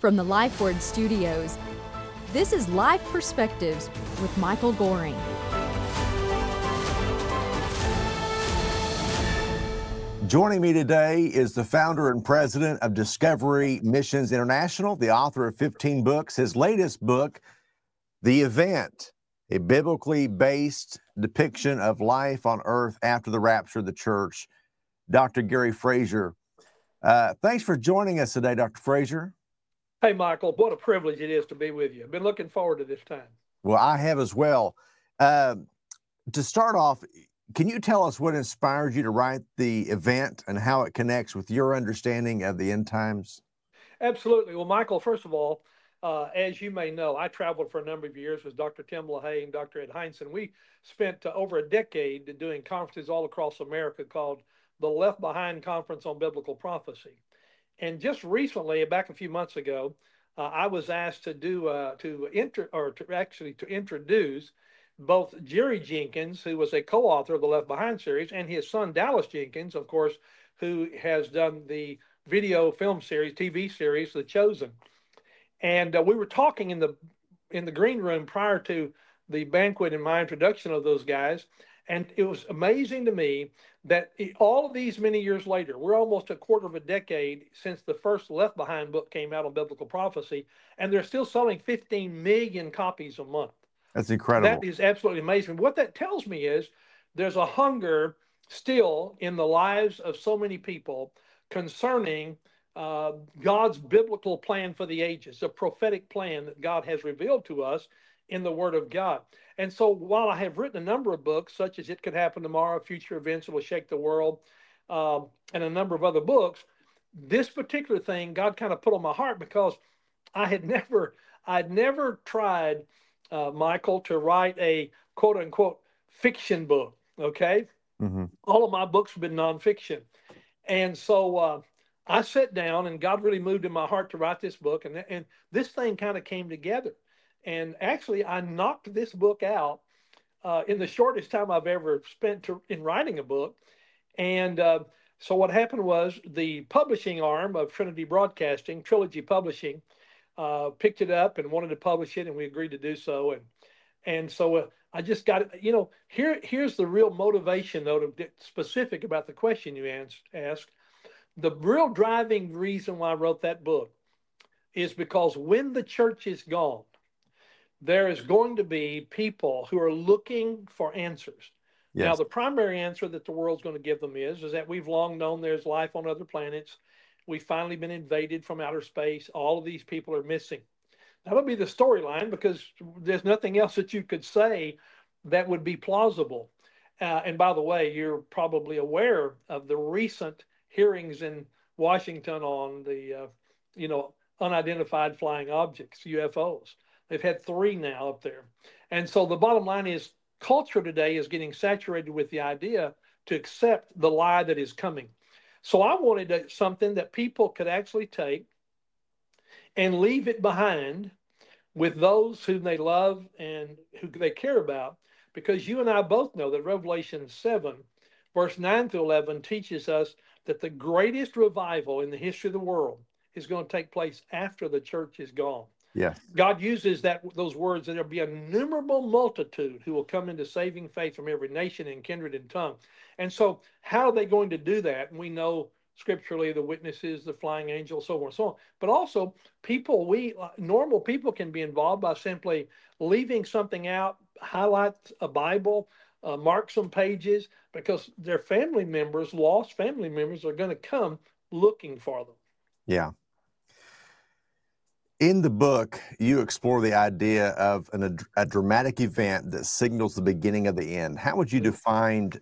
From the LifeWord Studios, this is Life Perspectives with Michael Goring. Joining me today is the founder and president of Discovery Missions International, the author of 15 books. His latest book, The Event, a biblically based depiction of life on earth after the rapture of the church. Dr. Gary Frazier. Thanks for joining us today, Dr. Frazier. Hey, Michael, what a privilege it is to be with you. I've been looking forward to this time. Well, I have as well. To start off, can you tell us what inspired you to write The Event and how it connects with your understanding of the end times? Absolutely. Well, Michael, first of all, as you may know, I traveled for a number of years with Dr. Tim LaHaye and Dr. Ed Hindson. We spent over a decade doing conferences all across America called the Left Behind Conference on Biblical Prophecy. And just recently, back a few months ago, I was asked to introduce both Jerry Jenkins, who was a co-author of the Left Behind series, and his son Dallas Jenkins, of course, who has done the video film series, TV series, The Chosen. And we were talking in the green room prior to the banquet and my introduction of those guys. And it was amazing to me that all of these many years later, we're almost a quarter of a decade since the first Left Behind book came out on biblical prophecy, and they're still selling 15 million copies a month. That's incredible. That is absolutely amazing. What that tells me is there's a hunger still in the lives of so many people concerning God's biblical plan for the ages, a prophetic plan that God has revealed to us in the Word of God. And so while I have written a number of books, such as It Could Happen Tomorrow, Future Events That Will Shake the World, and a number of other books, this particular thing God kind of put on my heart because I'd never tried, Michael, to write a quote unquote fiction book. Okay. Mm-hmm. All of my books have been nonfiction. And so I sat down and God really moved in my heart to write this book. And this thing kind of came together. And actually, I knocked this book out in the shortest time I've ever spent in writing a book. And so what happened was the publishing arm of Trinity Broadcasting, Trilogy Publishing, picked it up and wanted to publish it, and we agreed to do so. And so I just got it. Here's the real motivation, though, to get specific about the question you asked. The real driving reason why I wrote that book is because when the church is gone, there is going to be people who are looking for answers. Yes. Now, the primary answer that the world's going to give them is that we've long known there's life on other planets. We've finally been invaded from outer space. All of these people are missing. That'll be the storyline because there's nothing else that you could say that would be plausible. And by the way, you're probably aware of the recent hearings in Washington on the, unidentified flying objects, UFOs. They've had 3 now up there. And so the bottom line is culture today is getting saturated with the idea to accept the lie that is coming. So I wanted something that people could actually take and leave it behind with those whom they love and who they care about, because you and I both know that Revelation 7, verse 9 through 11 teaches us that the greatest revival in the history of the world is going to take place after the church is gone. Yes. God uses those words that there'll be an innumerable multitude who will come into saving faith from every nation and kindred and tongue. And so how are they going to do that? And we know scripturally the witnesses, the flying angels, so on and so on. But also normal people can be involved by simply leaving something out, highlight a Bible, mark some pages, because their family members, lost family members, are going to come looking for them. Yeah. In the book, you explore the idea of a dramatic event that signals the beginning of the end. How would you define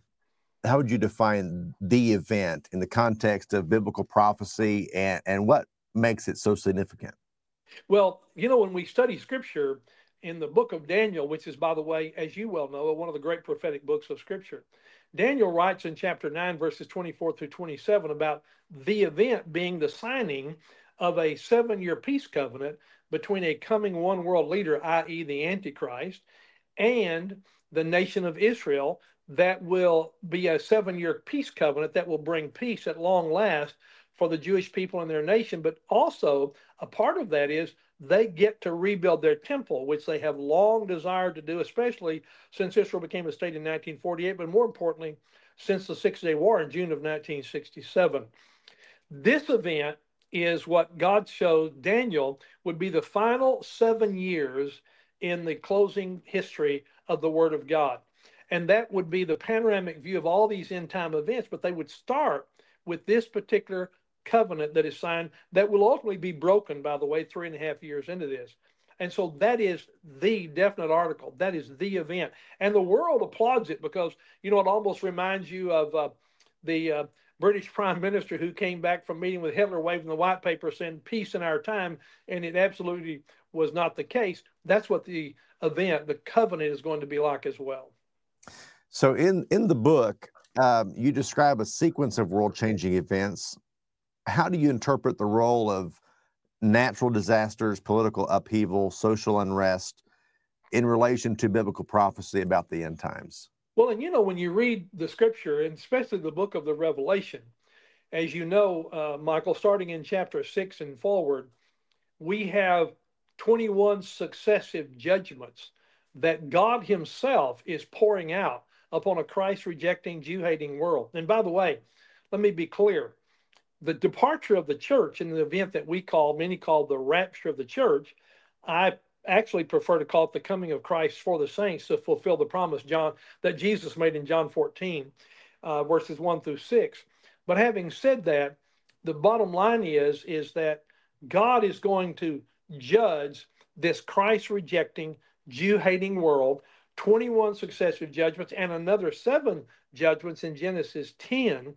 the event in the context of biblical prophecy, and what makes it so significant? Well, when we study scripture in the book of Daniel, which is, by the way, as you well know, one of the great prophetic books of scripture, Daniel writes in chapter 9, verses 24 through 27 about the event being the signing of a 7-year peace covenant between a coming one world leader, i.e. the Antichrist, and the nation of Israel, that will be a 7-year peace covenant that will bring peace at long last for the Jewish people and their nation, but also a part of that is they get to rebuild their temple, which they have long desired to do, especially since Israel became a state in 1948, but more importantly, since the Six-Day War in June of 1967. This event is what God showed Daniel would be the final 7 years in the closing history of the Word of God. And that would be the panoramic view of all these end time events, but they would start with this particular covenant that is signed that will ultimately be broken, by the way, 3.5 years into this. And so that is the definite article. That is the event. And the world applauds it because, it almost reminds you of the British Prime Minister who came back from meeting with Hitler waving the white paper saying peace in our time, and it absolutely was not the case. That's what the event, the covenant, is going to be like as well. So in the book, you describe a sequence of world-changing events. How do you interpret the role of natural disasters, political upheaval, social unrest in relation to biblical prophecy about the end times? Well, and when you read the scripture, and especially the book of the Revelation, as you know, Michael, starting in chapter 6 and forward, we have 21 successive judgments that God himself is pouring out upon a Christ-rejecting, Jew-hating world. And by the way, let me be clear. The departure of the church in the event that many call the rapture of the church, I actually prefer to call it the coming of Christ for the saints to fulfill the promise that Jesus made in John 14, verses 1 through 6. But having said that, the bottom line is that God is going to judge this Christ-rejecting, Jew-hating world, 21 successive judgments, and another 7 judgments in Genesis 10,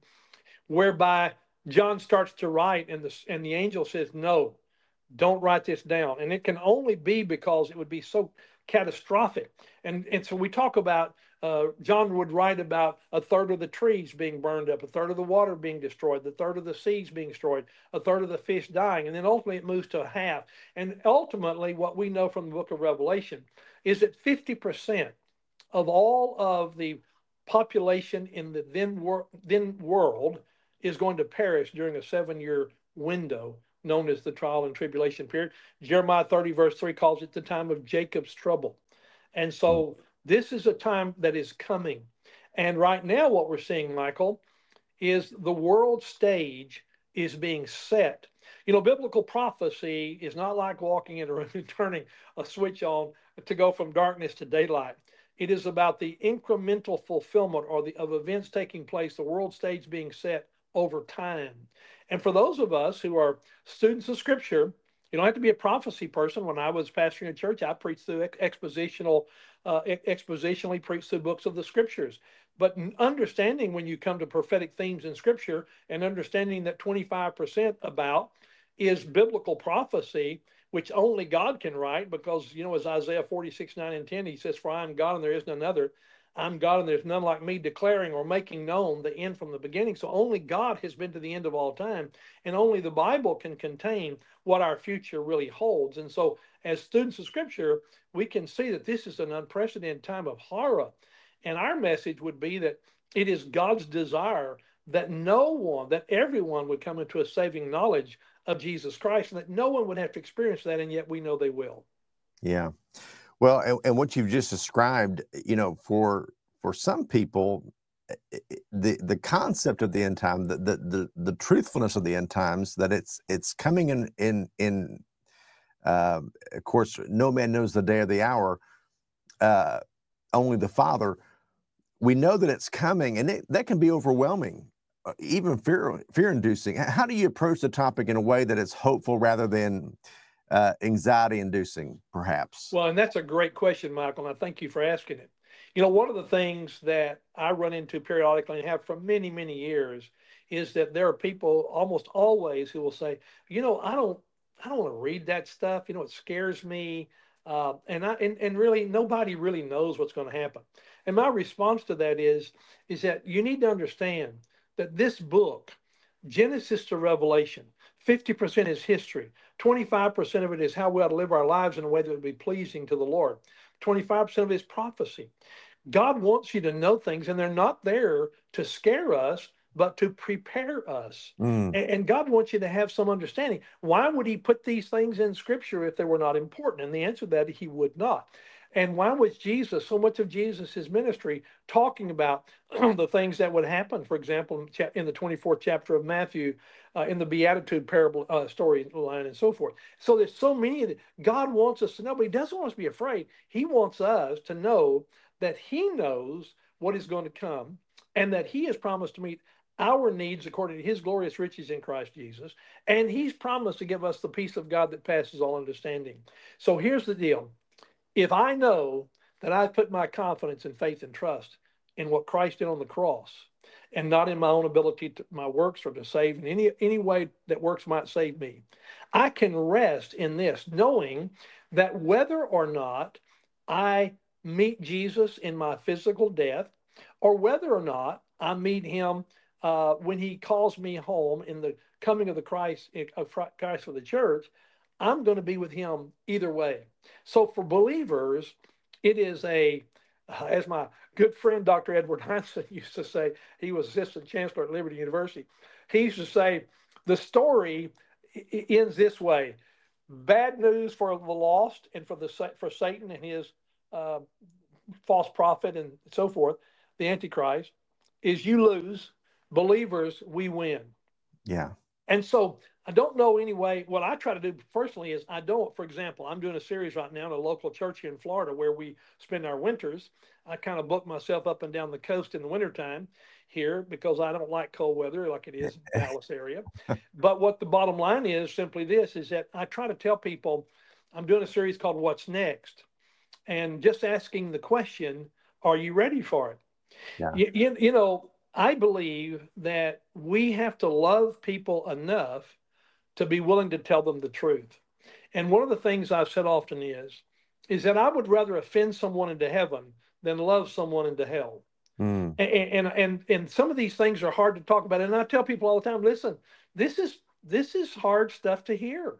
whereby John starts to write, and the angel says, no, don't write this down. And it can only be because it would be so catastrophic. And so we talk about, John would write about 1/3 of the trees being burned up, 1/3 of the water being destroyed, 1/3 of the seas being destroyed, 1/3 of the fish dying. And then ultimately it moves to a half. And ultimately what we know from the book of Revelation is that 50% of all of the population in the then world is going to perish during a 7-year window known as the trial and tribulation period. Jeremiah 30 verse 3 calls it the time of Jacob's trouble. And so this is a time that is coming. And right now what we're seeing, Michael, is the world stage is being set. Biblical prophecy is not like walking in a room and turning a switch on to go from darkness to daylight. It is about the incremental fulfillment of events taking place, the world stage being set over time. And for those of us who are students of Scripture, you don't have to be a prophecy person. When I was pastoring a church, I preached through expositionally preached through books of the Scriptures. But understanding when you come to prophetic themes in Scripture and understanding that 25% about is biblical prophecy, which only God can write, because, as Isaiah 46:9 and 10, he says, for I am God and there is none other. I'm God and there's none like me, declaring or making known the end from the beginning. So only God has been to the end of all time, and only the Bible can contain what our future really holds. And so as students of Scripture, we can see that this is an unprecedented time of horror. And our message would be that it is God's desire that everyone would come into a saving knowledge of Jesus Christ, and that no one would have to experience that, and yet we know they will. Yeah. Well, and what you've just described, for some people, the concept of the end time, the truthfulness of the end times, that it's coming in of course, no man knows the day or the hour, only the Father. We know that it's coming, and that can be overwhelming, even fear-inducing. How do you approach the topic in a way that it's hopeful rather than anxiety-inducing, perhaps? Well, and that's a great question, Michael, and I thank you for asking it. One of the things that I run into periodically and have for many, many years is that there are people almost always who will say, I don't want to read that stuff. It scares me. And really nobody really knows what's going to happen. And my response to that is that you need to understand that this book, Genesis to Revelation, 50% is history. 25% of it is how we ought to live our lives in a way that would be pleasing to the Lord. 25% of it is prophecy. God wants you to know things, and they're not there to scare us, but to prepare us. Mm. And God wants you to have some understanding. Why would he put these things in scripture if they were not important? And the answer to that, he would not. And why was Jesus, so much of Jesus' ministry, talking about the things that would happen? For example, in the 24th chapter of Matthew, in the Beatitude parable storyline and so forth. So there's so many of it. God wants us to know, but he doesn't want us to be afraid. He wants us to know that he knows what is going to come and that he has promised to meet our needs according to his glorious riches in Christ Jesus. And he's promised to give us the peace of God that passes all understanding. So here's the deal. If I know that I've put my confidence and faith and trust in what Christ did on the cross and not in my own ability to my works or to save in any way that works might save me, I can rest in this, knowing that whether or not I meet Jesus in my physical death, or whether or not I meet him when he calls me home in the coming of Christ for the church, I'm going to be with him either way. So for believers, it is as my good friend Dr. Edward Heinzen used to say, he was assistant chancellor at Liberty University. He used to say, the story ends this way: bad news for the lost and for Satan and his false prophet and so forth, the Antichrist, is you lose. Believers, we win. Yeah. And so I don't know anyway. What I try to do personally is for example, I'm doing a series right now in a local church here in Florida where we spend our winters. I kind of book myself up and down the coast in the wintertime here because I don't like cold weather like it is in Dallas area. But what the bottom line is simply this, is that I try to tell people I'm doing a series called What's Next? And just asking the question, are you ready for it? Yeah. You know, I believe that we have to love people enough to be willing to tell them the truth. And one of the things I've said often is that I would rather offend someone into heaven than love someone into hell. Mm. And some of these things are hard to talk about. And I tell people all the time, listen, this is hard stuff to hear.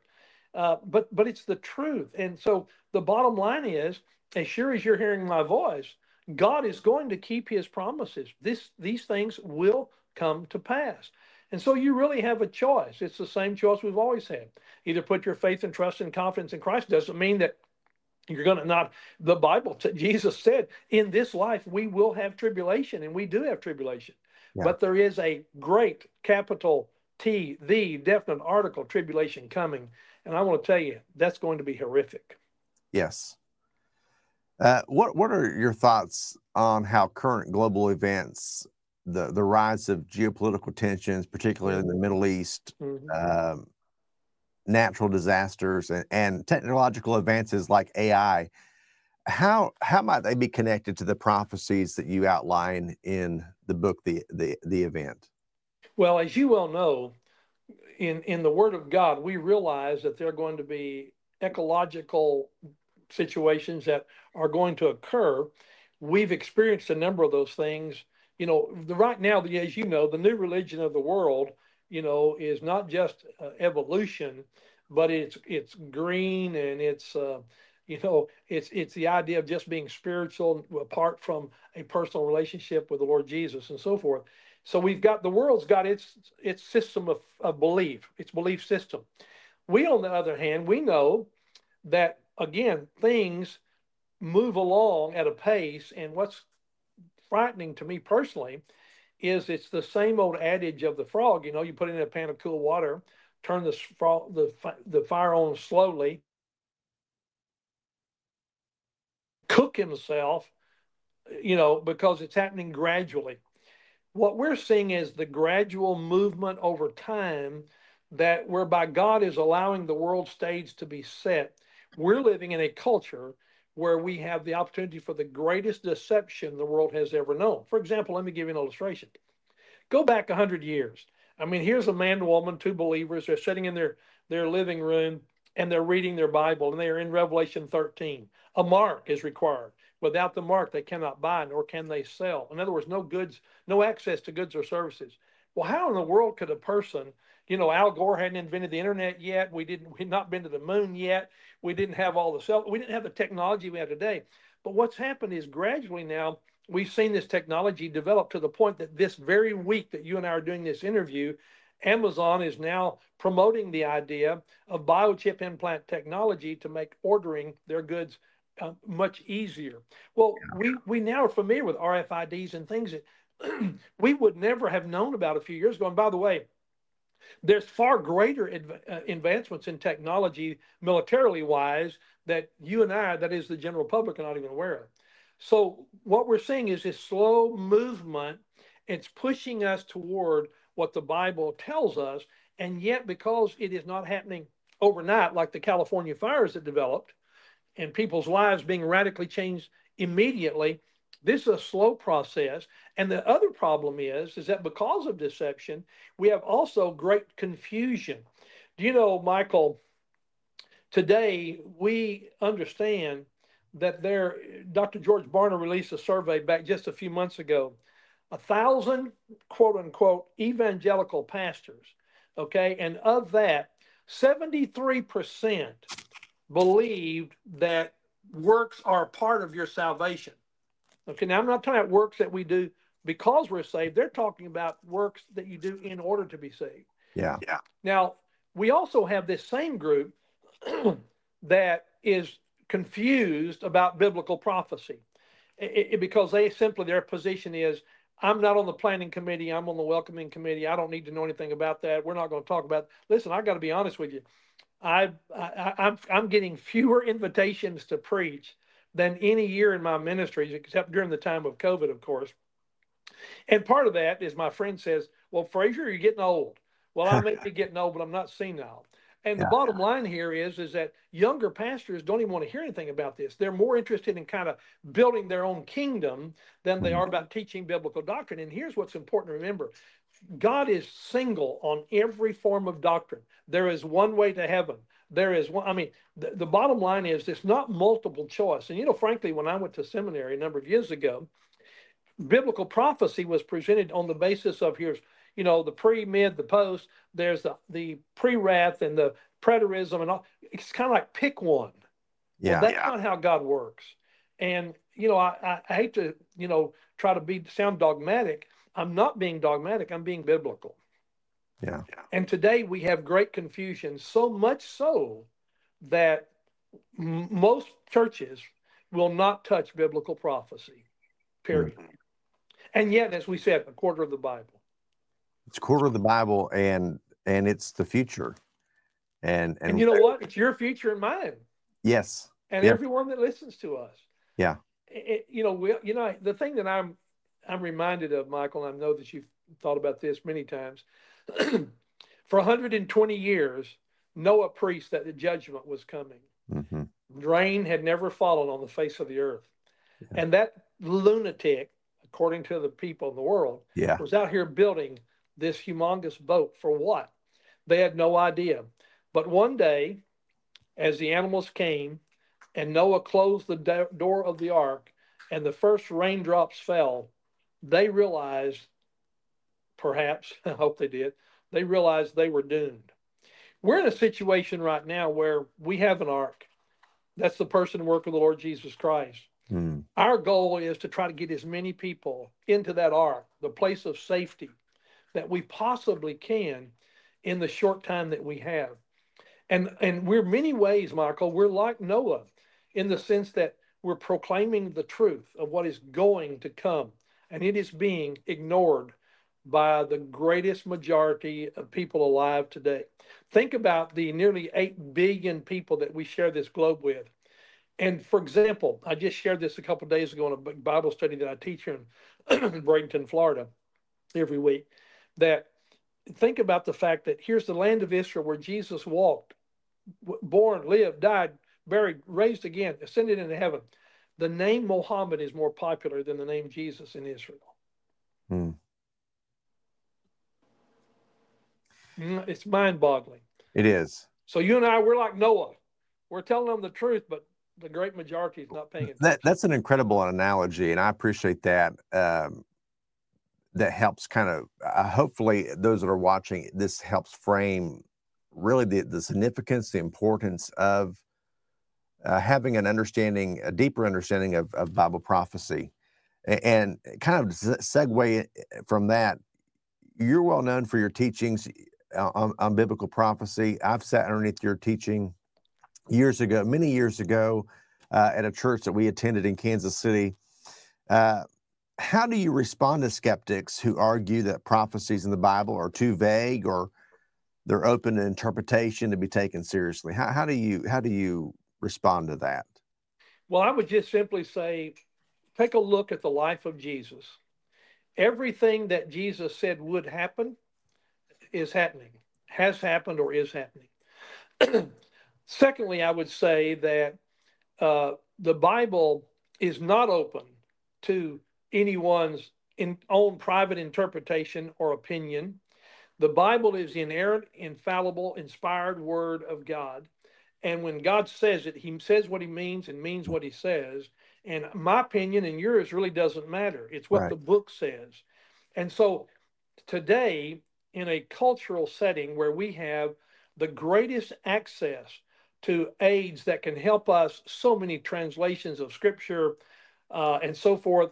But it's the truth. And so the bottom line is, as sure as you're hearing my voice, God is going to keep his promises. These things will come to pass. And so you really have a choice. It's the same choice we've always had. Either put your faith and trust and confidence in Christ. Doesn't mean that you're going to not. The Bible, Jesus said, in this life we will have tribulation, and we do have tribulation. Yeah. But there is a great capital T, the definite article tribulation coming. And I want to tell you, that's going to be horrific. Yes. What are your thoughts on how current global events, the rise of geopolitical tensions, particularly in the Middle East, natural disasters, and technological advances like AI, how might they be connected to the prophecies that you outline in the book, the Event? Well, as you well know, in the Word of God, we realize that there are going to be ecological situations that are going to occur. We've experienced a number of those things. You know, right now, as you know, the new religion of the world, you know, is not just evolution, but it's green, and it's you know, it's the idea of just being spiritual apart from a personal relationship with the Lord Jesus and so forth. So the world's got its system of belief, its belief system. We, on the other hand, we know that, again, things move along at a pace. And what's frightening to me personally is it's the same old adage of the frog. You know, you put it in a pan of cool water, turn the fire on slowly, cook himself, you know, because it's happening gradually. What we're seeing is the gradual movement over time that whereby God is allowing the world stage to be set. We're living in a culture where we have the opportunity for the greatest deception the world has ever known. For example, let me give you an illustration. Go back 100 years. I mean, here's a man and woman, two believers. They're sitting in their living room and they're reading their Bible, and they are in Revelation 13. A mark is required. Without the mark, they cannot buy, nor can they sell. In other words, no goods, no access to goods or services. Well, how in the world could a person, you know, Al Gore hadn't invented the internet yet. We'd not been to the moon yet. We didn't have we didn't have the technology we have today. But what's happened is gradually now we've seen this technology develop to the point that this very week that you and I are doing this interview, Amazon is now promoting the idea of biochip implant technology to make ordering their goods much easier. Well, we now are familiar with RFIDs and things that we would never have known about a few years ago. And by the way, there's far greater advancements in technology, militarily wise, that you and I, that is the general public, are not even aware of. So what we're seeing is this slow movement. It's pushing us toward what the Bible tells us. And yet, because it is not happening overnight, like the California fires that developed, and people's lives being radically changed immediately, this is a slow process. And the other problem is that because of deception, we have also great confusion. Do you know, Michael, today we understand that Dr. George Barna released a survey back just a few months ago, 1,000 quote unquote evangelical pastors, okay? And of that, 73% believed that works are a part of your salvation. Okay, now I'm not talking about works that we do because we're saved. They're talking about works that you do in order to be saved. Yeah. Now, we also have this same group that is confused about biblical prophecy because their position is, I'm not on the planning committee, I'm on the welcoming committee, I don't need to know anything about that. We're not going to talk about it. Listen, I got to be honest with you. I'm getting fewer invitations to preach than any year in my ministries, except during the time of COVID, of course. And part of that is my friend says, well, Frazier, you're getting old. Well, I may be getting old, but I'm not senile. And the bottom line here is that younger pastors don't even want to hear anything about this. They're more interested in kind of building their own kingdom than they are about teaching biblical doctrine. And here's what's important to remember. God is single on every form of doctrine. There is one way to heaven. There is one. I mean, the bottom line is it's not multiple choice. And, you know, frankly, when I went to seminary a number of years ago, biblical prophecy was presented on the basis of here's, you know, the pre, mid, the post. There's the pre-wrath and the preterism and all. It's kind of like pick one. Yeah. Well, that's not how God works. And, you know, I hate to, you know, try to sound dogmatic. I'm not being dogmatic. I'm being biblical. Yeah. And today we have great confusion, so much so that most churches will not touch biblical prophecy, period. Mm-hmm. And yet, as we said, a quarter of the Bible. It's a quarter of the Bible, and it's the future. And you know what? It's your future and mine. Yes. And everyone that listens to us. Yeah. The thing that I'm reminded of, Michael, and I know that you've thought about this many times. For 120 years, Noah preached that the judgment was coming. Mm-hmm. Rain had never fallen on the face of the earth. Yeah. And that lunatic, according to the people in the world, was out here building this humongous boat for what? They had no idea. But one day, as the animals came and Noah closed the door of the ark and the first raindrops fell, they realized, perhaps, I hope they did, they realized they were doomed. We're in a situation right now where we have an ark. That's the person and work of the Lord Jesus Christ. Mm. Our goal is to try to get as many people into that ark, the place of safety, that we possibly can in the short time that we have. And we're many ways, Michael, we're like Noah in the sense that we're proclaiming the truth of what is going to come, and it is being ignored by the greatest majority of people alive today. Think about the nearly 8 billion people that we share this globe with. And for example, I just shared this a couple of days ago in a Bible study that I teach here in Bradenton, Florida, every week, that think about the fact that here's the land of Israel where Jesus walked, born, lived, died, buried, raised again, ascended into heaven. The name Muhammad is more popular than the name Jesus in Israel. Hmm. It's mind-boggling. It is. So you and I, we're like Noah. We're telling them the truth, but the great majority is not paying attention. That's an incredible analogy, and I appreciate that. That helps kind of, hopefully those that are watching, this helps frame really the significance, the importance of having an understanding, a deeper understanding of Bible prophecy. And kind of segue from that, you're well known for your teachings on biblical prophecy. I've sat underneath your teaching many years ago, at a church that we attended in Kansas City. How do you respond to skeptics who argue that prophecies in the Bible are too vague or they're open to interpretation to be taken seriously? How do you respond to that? Well, I would just simply say, take a look at the life of Jesus. Everything that Jesus said would happen is happening, has happened, or is happening. Secondly, I would say that the Bible is not open to anyone's own private interpretation or opinion. The Bible is the inerrant, infallible, inspired word of God. And when God says it, he says what he means and means what he says. And my opinion and yours really doesn't matter. It's what Right. the book says. And so today, in a cultural setting where we have the greatest access to aids that can help us, so many translations of scripture and so forth,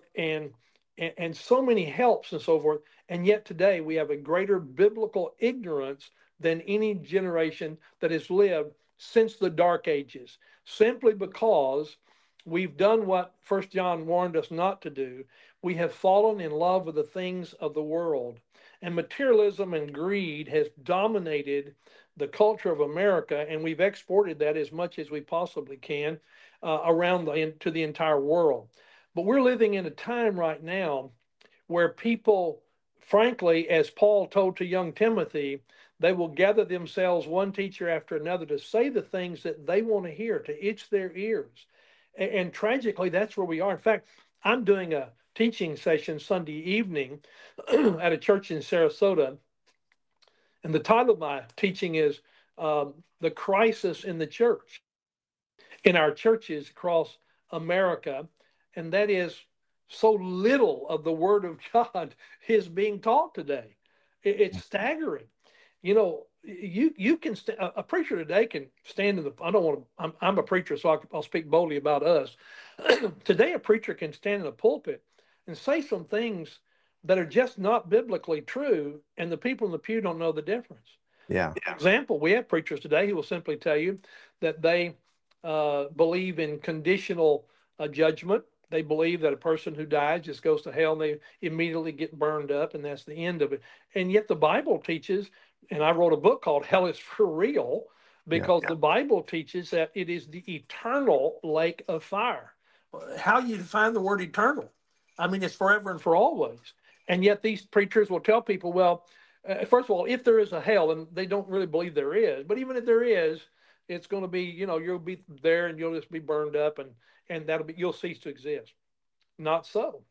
and so many helps and so forth. And yet today we have a greater biblical ignorance than any generation that has lived since the Dark Ages, simply because we've done what First John warned us not to do. We have fallen in love with the things of the world, and materialism and greed has dominated the culture of America, and we've exported that as much as we possibly can around to the entire world. But we're living in a time right now where people, frankly, as Paul told to young Timothy, they will gather themselves one teacher after another to say the things that they want to hear, to itch their ears. And tragically, that's where we are. In fact, I'm doing a teaching session Sunday evening at a church in Sarasota. And the title of my teaching is The Crisis in the Church, in our churches across America. And that is, so little of the Word of God is being taught today. It's staggering. You know, you can a preacher today can stand in the. I don't want to. I'm a preacher, so I'll speak boldly about us. Today, a preacher can stand in a pulpit and say some things that are just not biblically true, and the people in the pew don't know the difference. Yeah. For example, we have preachers today who will simply tell you that they believe in conditional judgment. They believe that a person who dies just goes to hell and they immediately get burned up, and that's the end of it. And yet the Bible teaches, and I wrote a book called Hell is for Real, because the Bible teaches that it is the eternal lake of fire. How you define the word eternal? I mean, it's forever and for always. And yet these preachers will tell people, well, first of all, if there is a hell, and they don't really believe there is, but even if there is, it's going to be, you'll be there and you'll just be burned up, and you'll cease to exist. Not so.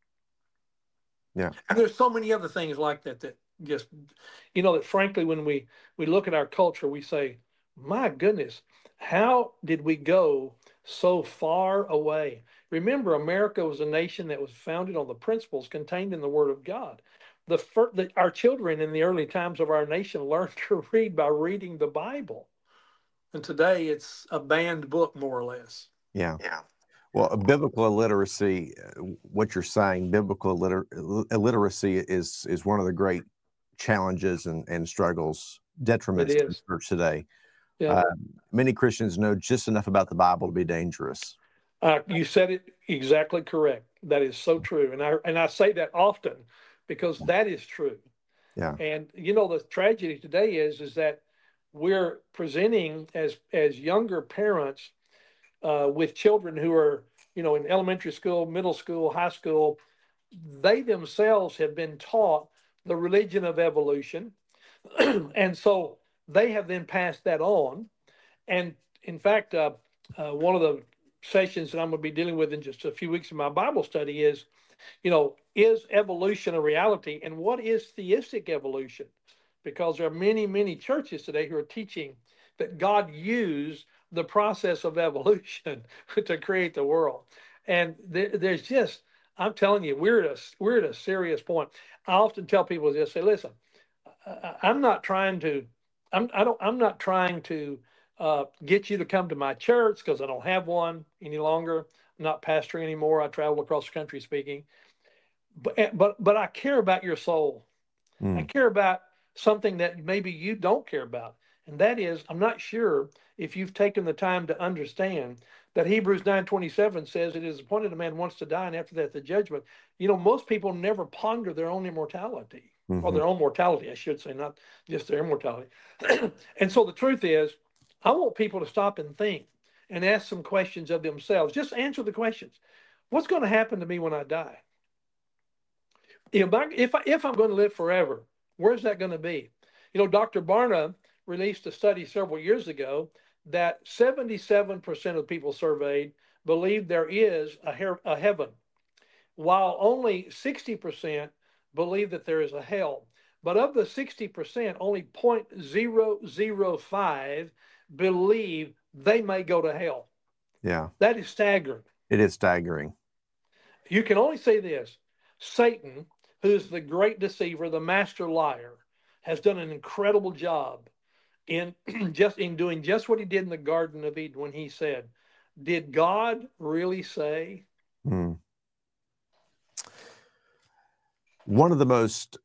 Yeah. And there's so many other things like that just, that frankly, when we look at our culture, we say, my goodness, how did we go so far away? Remember, America was a nation that was founded on the principles contained in the Word of God. Our children in the early times of our nation learned to read by reading the Bible. And today it's a banned book, more or less. Yeah. Well, biblical illiteracy, what you're saying, biblical illiteracy is one of the great challenges and struggles, detriments to the church today. Yeah. Many Christians know just enough about the Bible to be dangerous. You said it exactly correct. That is so true. And I say that often because that is true. Yeah. And the tragedy today is that we're presenting as younger parents with children who are, in elementary school, middle school, high school. They themselves have been taught the religion of evolution. And so they have then passed that on. And in fact, one of the sessions that I'm going to be dealing with in just a few weeks in my Bible study is evolution a reality, and what is theistic evolution? Because there are many, many churches today who are teaching that God used the process of evolution to create the world. And there's just, I'm telling you, we're at a serious point. I often tell people this, say, listen, I'm not trying to get you to come to my church because I don't have one any longer. not pastoring anymore. I travel across the country speaking. But I care about your soul. I care about something that maybe you don't care about. And that is, I'm not sure if you've taken the time to understand that Hebrews 9:27 says it is appointed a man wants to die, and after that the judgment. You know, most people never ponder their own immortality, or their own mortality, I should say, not just their immortality. And so the truth is, I want people to stop and think and ask some questions of themselves. Just answer the questions. What's going to happen to me when I die? If I'm going to live forever, where's that going to be? You know, Dr. Barna released a study several years ago that 77% of people surveyed believe there is a heaven, while only 60% believe that there is a hell. But of the 60%, only 0.005 believe they may go to hell. Yeah. That is staggering. It is staggering. You can only say this: Satan, who's the great deceiver, the master liar, has done an incredible job in doing just what he did in the Garden of Eden when he said, "Did God really say?" One of the most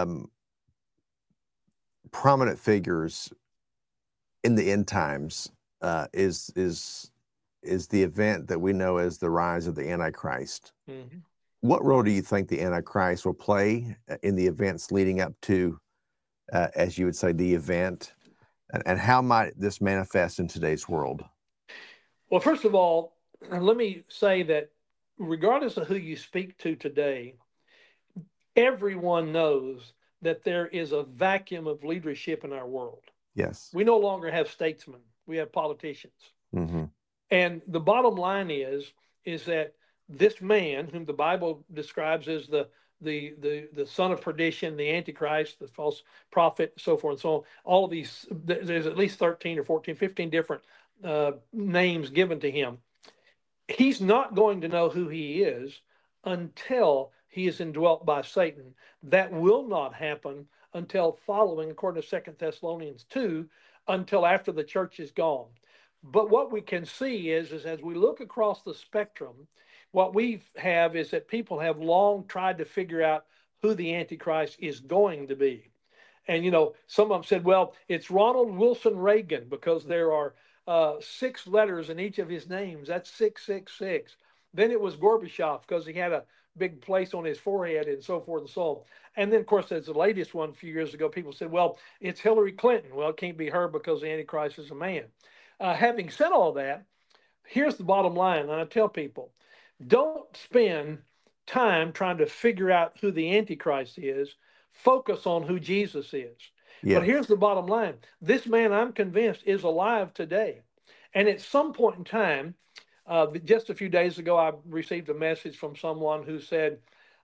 prominent figures in the end times is the event that we know as the rise of the Antichrist. What role do you think the Antichrist will play in the events leading up to, as you would say, the event? And how might this manifest in today's world? Well, first of all, let me say that regardless of who you speak to today, everyone knows that there is a vacuum of leadership in our world. Yes. We no longer have statesmen. We have politicians. And the bottom line is that this man, whom the Bible describes as the son of perdition, the Antichrist, the false prophet, so forth and so on, all of these, there's at least 13 or 14, 15 different names given to him. He's not going to know who he is until he is indwelt by Satan. That will not happen until following, according to 2 Thessalonians 2, until after the church is gone. But what we can see is as we look across the spectrum, what we have is that people have long tried to figure out who the Antichrist is going to be. And, you know, some of them said, well, it's Ronald Wilson Reagan, because there are 6 letters in each of his names. That's 666. Then it was Gorbachev, because he had a big place on his forehead and so forth and so on. And then, of course, there's the latest one a few years ago. People said, well, it's Hillary Clinton. Well, it can't be her because the Antichrist is a man. Having said all that, here's the bottom line. And I tell people, don't spend time trying to figure out who the Antichrist is. Focus on who Jesus is. But here's the bottom line. This man, I'm convinced, is alive today. And at some point in time, just a few days ago, I received a message from someone who said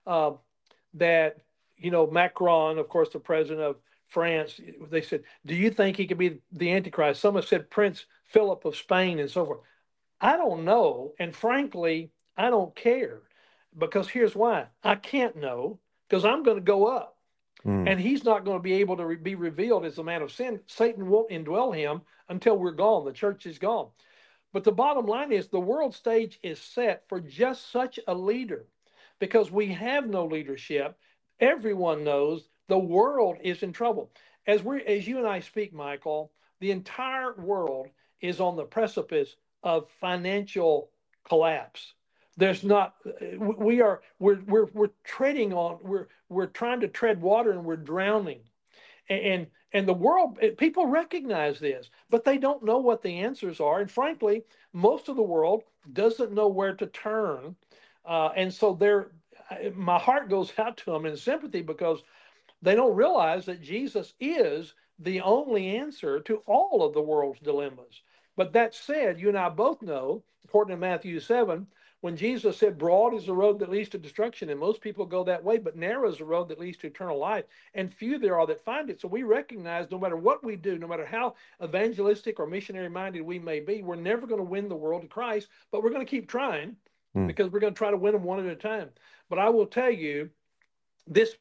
that, you know, Macron, of course, the president of France, they said, do you think he could be the Antichrist? Someone said Prince Philip of Spain and so forth. I don't know. And frankly, I don't care, because here's why. I can't know, because I'm going to go up. And he's not going to be able to be revealed as the man of sin. Satan won't indwell him until we're gone. The church is gone. But the bottom line is the world stage is set for just such a leader, because we have no leadership. Everyone knows the world is in trouble. As you and I speak, Michael, the entire world is on the precipice of financial collapse. There's not. We're treading on. We're trying to tread water and we're drowning. And the world, people recognize this, but they don't know what the answers are. And frankly, most of the world doesn't know where to turn. And so my heart goes out to them in sympathy, because they don't realize that Jesus is the only answer to all of the world's dilemmas. But that said, you and I both know, according to Matthew 7, when Jesus said, broad is the road that leads to destruction, and most people go that way, but narrow is the road that leads to eternal life, and few there are that find it. So we recognize no matter what we do, no matter how evangelistic or missionary minded we may be, we're never going to win the world to Christ, but we're going to keep trying, because we're going to try to win them one at a time. But I will tell you this,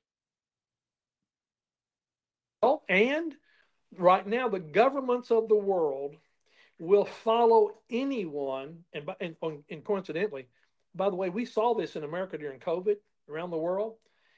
and right now the governments of the world will follow anyone. And coincidentally, by the way, we saw this in America during COVID around the world.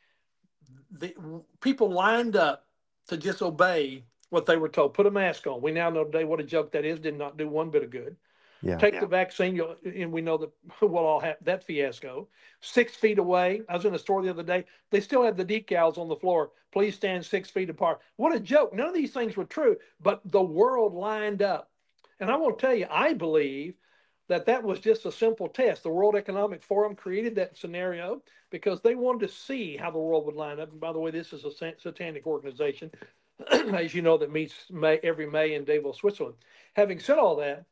The people lined up to disobey what they were told. Put a mask on. We now know today what a joke that is. Did not do one bit of good. Yeah. Take the vaccine, and we know that we'll all have that fiasco. 6 feet away. I was in a store the other day. They still have the decals on the floor. Please stand 6 feet apart. What a joke. None of these things were true, but the world lined up. And I want to tell you, I believe that was just a simple test. The World Economic Forum created that scenario because they wanted to see how the world would line up. And by the way, this is a satanic organization, as you know, that meets every May in Davos, Switzerland. Having said all that,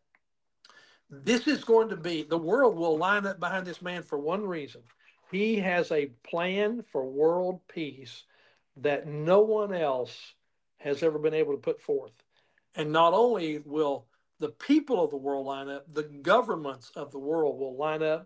this is going to be, the world will line up behind this man for one reason. He has a plan for world peace that no one else has ever been able to put forth. And not only will the people of the world line up, the governments of the world will line up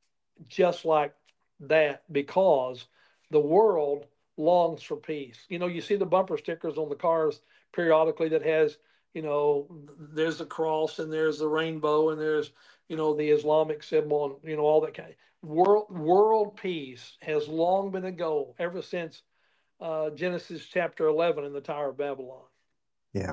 just like that, because the world longs for peace. You know, you see the bumper stickers on the cars periodically that has, you know, there's the cross and there's the rainbow and there's, you know, the Islamic symbol and, you know, all that kind of world peace has long been a goal ever since Genesis chapter 11 in the Tower of Babylon. Yeah.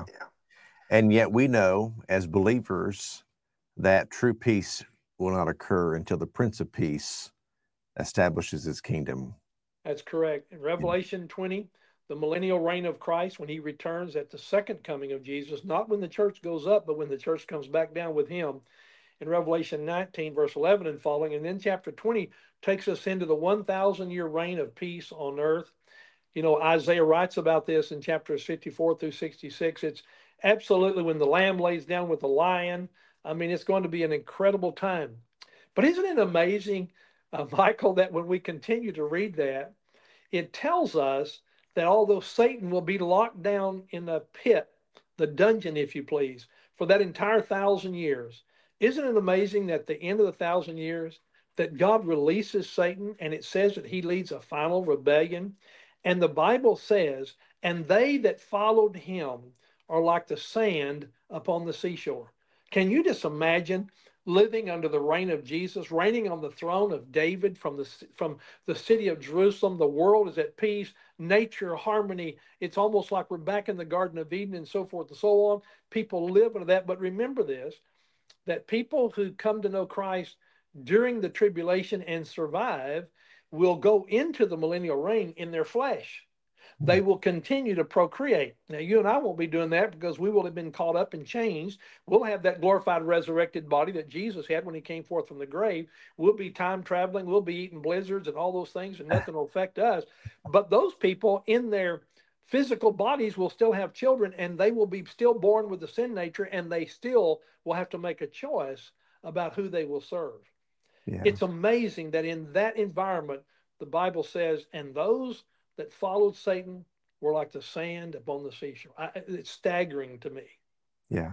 And yet we know as believers that true peace will not occur until the Prince of Peace establishes his kingdom. That's correct. In Revelation 20, the millennial reign of Christ, when he returns at the second coming of Jesus, not when the church goes up, but when the church comes back down with him. In Revelation 19, verse 11 and following. And then chapter 20 takes us into the 1,000-year reign of peace on earth. You know, Isaiah writes about this in chapters 54 through 66. It's absolutely when the lamb lays down with the lion. I mean, it's going to be an incredible time. But isn't it amazing, Michael, that when we continue to read that, it tells us that although Satan will be locked down in the pit, the dungeon, if you please, for that entire 1,000 years, isn't it amazing that at the end of the 1,000 years, that God releases Satan, and it says that he leads a final rebellion? And the Bible says, and they that followed him are like the sand upon the seashore. Can you just imagine living under the reign of Jesus, reigning on the throne of David from the city of Jerusalem? The world is at peace, nature, harmony. It's almost like we're back in the Garden of Eden and so forth and so on. People live under that. But remember this, that people who come to know Christ during the tribulation and survive will go into the millennial reign in their flesh. They will continue to procreate. Now, you and I won't be doing that because we will have been caught up and changed. We'll have that glorified, resurrected body that Jesus had when he came forth from the grave. We'll be time traveling. We'll be eating blizzards and all those things, and nothing will affect us. But those people in their physical bodies will still have children, and they will be still born with the sin nature, and they still will have to make a choice about who they will serve. Yeah. It's amazing that in that environment, the Bible says, and those that followed Satan were like the sand upon the seashore. It's staggering to me. Yeah.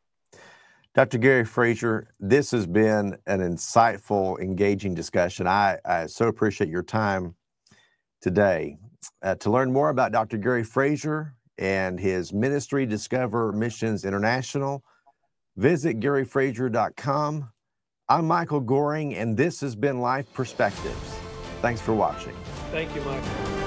Dr. Gary Frazier, this has been an insightful, engaging discussion. I so appreciate your time today. To learn more about Dr. Gary Frazier and his ministry, Discover Missions International, visit GaryFrazier.com. I'm Michael Goring, and this has been Life Perspectives. Thanks for watching. Thank you, Michael.